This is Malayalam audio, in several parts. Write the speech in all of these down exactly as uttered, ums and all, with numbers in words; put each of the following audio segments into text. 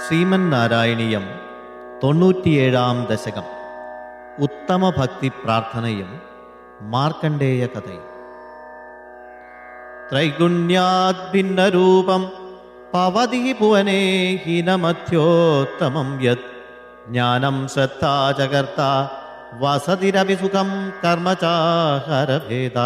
ശ്രീമൻ നാരായണീയം തൊണ്ണൂറ്റിയേഴാം ദശകം. ഉത്തമ ഭക്തി പ്രാർത്ഥനയും മാർക്കണ്ഡേയ കഥയും. ത്രൈഗുണ്യാത് ഭിന്നരൂപം പവതി ഭുവനേ ഹീനമധ്യോത്തമം യത് ജ്ഞാനം ശ്രദ്ധാ ജകർത്ത വസതിരപി സുഖം കർമ്മ ചാഹരഭേദ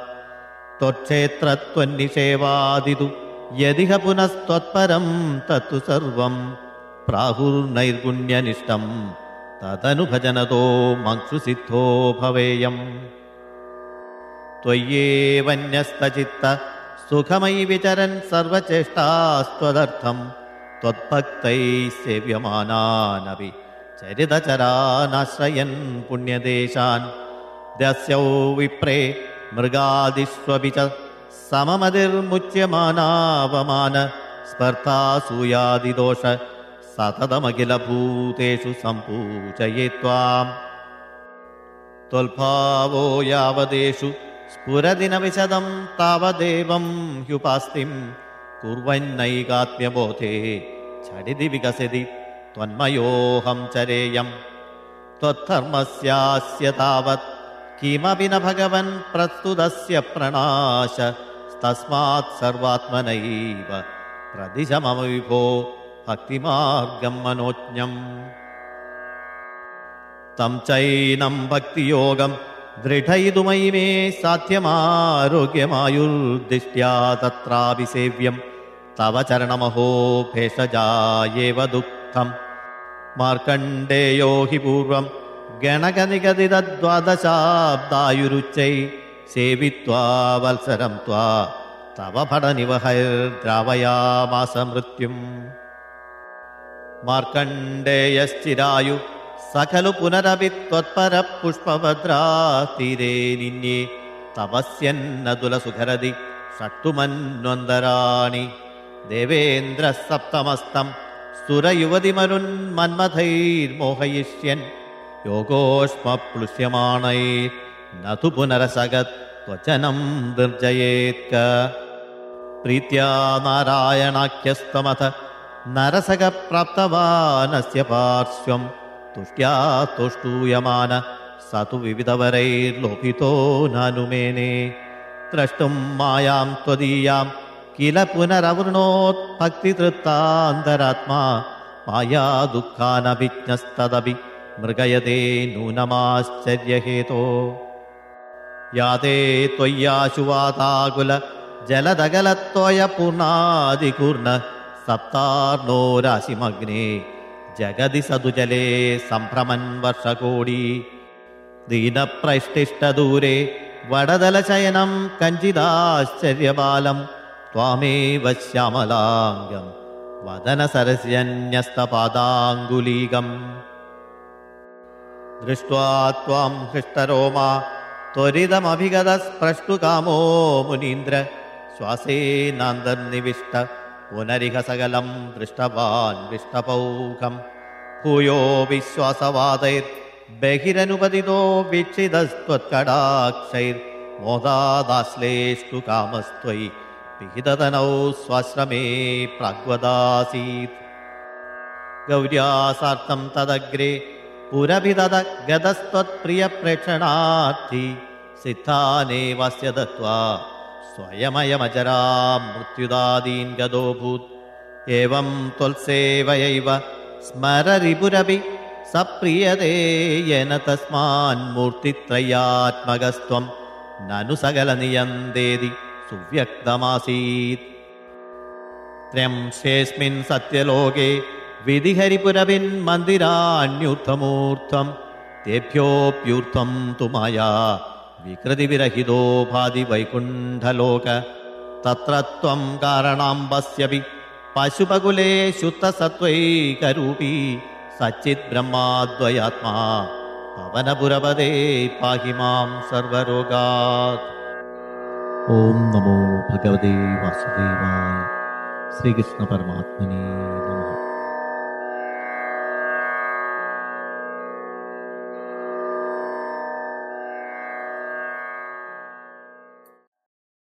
ത്വക്ഷേത്രത്വന്നിഷേവാദിതു യദിഹ പുനസ്ത്വത്പരം തത്തു സർവം പ്രാഹുർനൈർഗുണ്യനിഷ്ടം തദനുഭജനതോ മംക്ഷുസിദ്ധോ ഭവേയം. ത്വയ്യേവന്യസ്തചിത്ത സുഖമയി വിചരൻ സർവചേഷ്ടാസ്ത്വദർത്ഥം ത്വദ്ഭക്തൈഃ സേവ്യമാനാനപി ചരിതചരാനാശ്രയൻ പുണ്യദേശാൻ ദസ്യൗ വിപ്രേ മൃഗാദിഷ്വപി ച സമമതിർമുച്യമാനാവമാന സ്പർദ്ധാസൂയാദിദോഷ സതതമഖിലഭൂതേഷു സംപൂജയേത്വാം. ത്വൽഭാവോ യാവദേഷു സ്ഫുരദിന വിശദം താവദേവം ഹ്യുപാസ്തിം കുർവന്നൈകാത്മ്യബോധേ ഝടിതി വികസതി ത്വന്മയോഹം ചരേയം. ത്വദ്ധർമ്മസ്യാസ്യ താവത് കിമപി ന ഭഗവൻ പ്രസ്തുതസ്യ പ്രണാശ തസ്മാത് സർവാത്മനൈവ പ്രദിശ മമ വിഭോ ഭക്തിമാർഗം മനോജ്ഞം. തം ചൈനം ഭക്തിയോഗം ദൃഢയിതുമയി മേ സാധ്യമാരോഗ്യമായുർദിഷ്ട്യാ തത്രാപി സേവ്യം തവ ചരണമഹോ ഭേഷജായേവ ദുഃഖം. മാർക്കണ്ഡേയോ ഹി പൂർവം ഗണഗനിഗതിദ്വാദശാബ്ദായുരുച്ചൈ സേവിത്വാ വത്സരം ത്വാ തവ ഭടനിവഹൈർദ്രാവയാമാസ മൃത്യും. മാർക്കണ്ഡേയശ്ചിരായു സഖലു പുനരപി ത്വത്പര പുഷ്പഭദ്രാ തീരേ നിന്യേ തപസ്യന്നതുലസുഖരതി ഷട്ടുമന്വന്തരാണി. ദേവേന്ദ്ര സപ്തമസ്തം സുരയുവതിമരുൻ മന്മഥൈർമോഹയിഷ്യൻ യോഗോഷ്മ പ്ലുഷ്യമാണൈർ നതു പുനരസഗത് ത്വചനം ദർജയേത്ക. പ്രീത്യാ നാരായണാഖ്യസ്തമഥ നരസഗ പ്രാപ്തവാനസ്യ പാർശ്വം തുഷ്ട്യാ തുഷ്ടൂയമാന സതു വിവിധവരൈർലോഭിതോ നാനുമേനേ. ദ്രഷ്ടും മായാം ത്വദീയാം കില പുനരവൃണോത് ഭക്തിതൃപ്താന്തരാത്മാ മായാ ദുഃഖാനഭിജ്ഞസ്തദപി മൃഗയതേ നൂനമാശ്ചര്യഹേതോ. യാതേ ത്വയ്യാശുവാതാകുല ജലദഗലത്വയ പൂർണാദികൂർണ സപ്താർണോ രാശിമഗ്നേ ജഗതി സതുജലേ സംഭ്രമൻ വർഷകോടി. ദീനപ്രൈഷ്ടിഷ്ടദൂരെ വടദലശയനം കഞ്ചിദാശ്ചര്യബാലം ത്വാമേവ ശ്യാമലാംഗം വദനസരസ്യന്യസ്തപാദാംഗുലീകം. ദൃഷ്ട്വാ ത്വാം ഹൃഷ്ടരോമാ ത്വരിതമഭിഗതസ്പൃഷ്ടുകാമോ മുനീന്ദ്ര ശ്വാസേനാന്തർനിവിഷ്ട പുനരിഹ സകലം ദൃഷ്ടവാൻ വിഷ്ടപൗഖം. ഭൂയോ വിശ്വാസവാദൈർ ബഹിരനുപതിതോ വീക്ഷിതസ്ത്വത്കടാക്ഷൈർ മോദാദാശ്ലേഷ്ടു കാമസ്ത്വയി വിഹിതതനൗ സ്വാശ്രമേ പ്രാഗ്വദാസീത്. ഗൗര്യാസാർത്ഥം തദഗ്രേ പുരഭിതത ഗതസ്ത്വത്പ്രിയപ്രേക്ഷണാർത്ഥി സിദ്ധാനേവാസ്യ ദത്വാ സ്വയമയമജരാ മൃത്യുദാദീൻ ഗതോഭൂത്. ഏവം ത്വൽസേവയൈവ സ്മരരിപുരപി സപ്രിയതേ യേന തസ്മാൻ മൂർത്തിത്രയാത്മകസ്ത്വം നനു സകല നിയന്തേതി സുവ്യക്തമാസീത്. ത്രയംശേസ്മിൻ സത്യലോകേ വിധിഹരിപുരവിൻ മന്ദിരാണ്യൂർധമൂർധം തേഭ്യോപ്യൂർധം തു മായാ വികൃതിവിരഹിതോ ഭാതി വൈകുണ്ഠലോക. തത്ര ത്വം കാരണാംബസ്യപി പശുപകുലേ ശുദ്ധസത്വൈകരൂപീ സച്ചിത് ബ്രഹ്മാദ്വയാത്മാ പവനപുരപദേ പാഹി മാം സർവരോഗാത്. ഓം നമോ ഭഗവതേ വാസുദേവായ. ശ്രീകൃഷ്ണ പരമാത്മനേ നമഃ.